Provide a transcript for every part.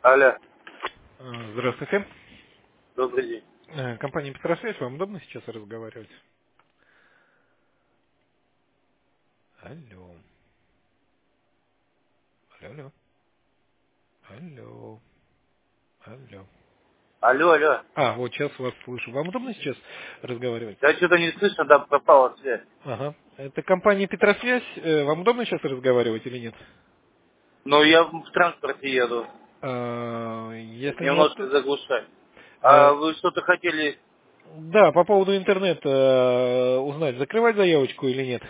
Алло, Здравствуйте. добрый день. Компания Петросвязь, вам удобно сейчас разговаривать? Алло. Алло. Алло. Алло. Алло. Вот сейчас вас слышу. Вам удобно сейчас разговаривать? Я что-то не слышно, да, пропала связь. Ага. Это компания Петросвязь. Вам удобно сейчас разговаривать или нет? Но я в транспорте еду, Если не немножко усту... заглушать. А а, вы что-то хотели... Да, по поводу интернета узнать, закрывать заявочку или нет?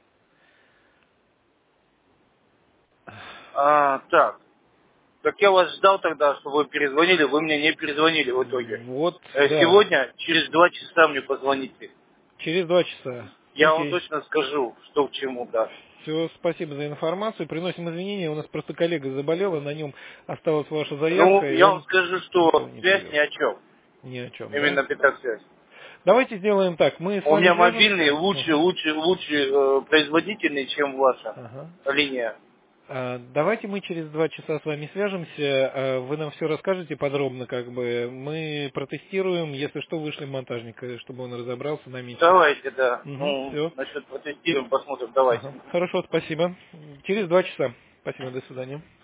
Так, как я вас ждал тогда, что вы перезвонили, вы мне не перезвонили в итоге. Вот, да. Сегодня через 2 часа мне позвоните. Через 2 часа. Я вам Окей. точно скажу, что к чему, да. Все, спасибо за информацию. Приносим извинения. У нас просто коллега заболела, на нем осталась ваша Ну, заявка, и я вам он скажу, к что вам не связь ни привез. о чем. Ни о чем, да? Именно Петросвязь. Давайте сделаем так. Мы с У вами меня мобильный свяжемся. лучше производительный, чем ваша Ага. линия. Давайте мы через 2 часа с вами свяжемся. Вы нам все расскажете подробно, как бы. Мы протестируем, если что, вышлем монтажника, чтобы он разобрался на месте. Давайте, да. Угу, Ну, все. насчет протестируем, посмотрим, давайте. Ага. Хорошо, спасибо. Через 2 часа. Спасибо, до свидания.